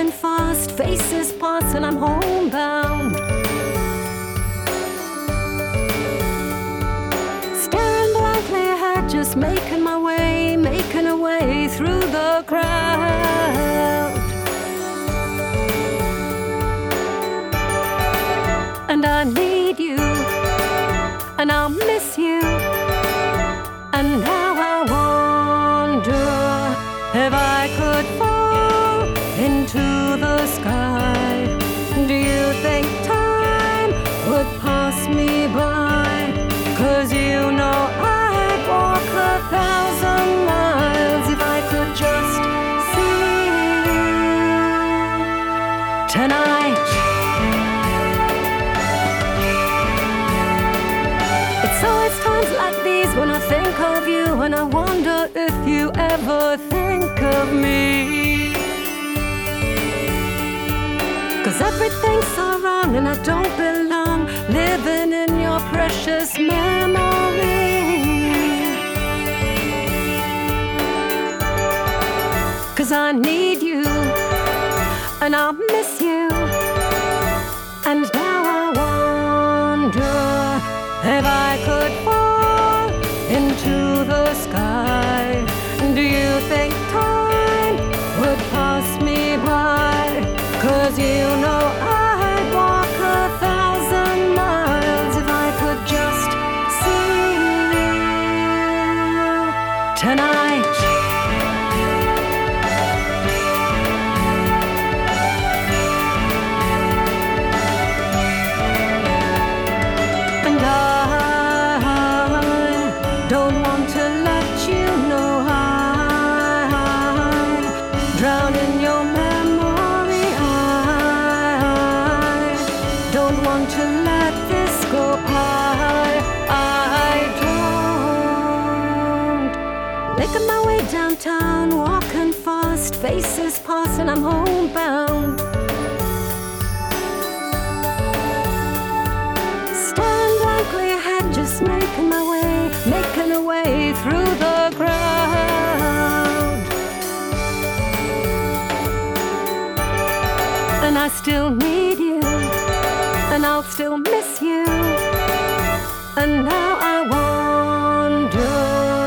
walking fast, faces pass and I'm homebound. Staring blankly ahead, just making my way, making a way through the crowd. And I need you, and I'll miss you. And now I wonder if I could fall into the sky. Do you think time would pass me by? 'Cause you know I'd walk 1,000 miles if I could just see you tonight. It's always times like these when I think of you, and I wonder if you ever think of me. 'Cause everything's so wrong and I don't belong, living in your precious memory. 'Cause I need you, and I'll miss you. And now I wonder if I could fall into the sky. Do you think time would pass me by? 'Cause you know I'd walk 1,000 miles if I could just see you tonight. And I don't want to let you know I drown in your memory. I don't want to let this go. I don't. Making my way downtown, walking fast, faces pass and I'm homebound. Staring blankly ahead, just making my way, making a way through the crowd. And I still need you, and I'll still miss you. And now I wonder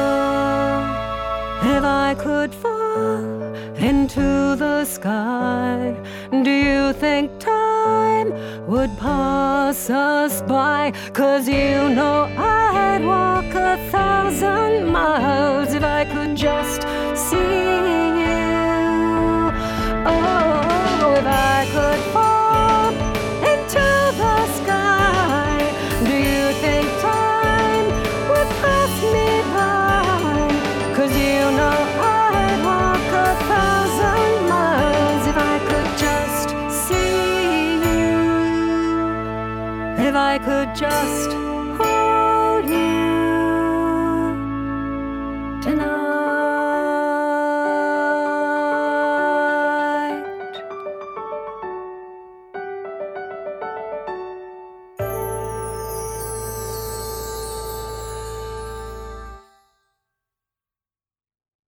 if I could fall into the sky. Do you think time would pass us by? 'Cause you know I'd walk 1,000 miles if I could just see you. Oh, if I could fall into the sky. Do you think time would pass me by? 'Cause you know I'd walk 1,000 miles if I could just see you. If I could just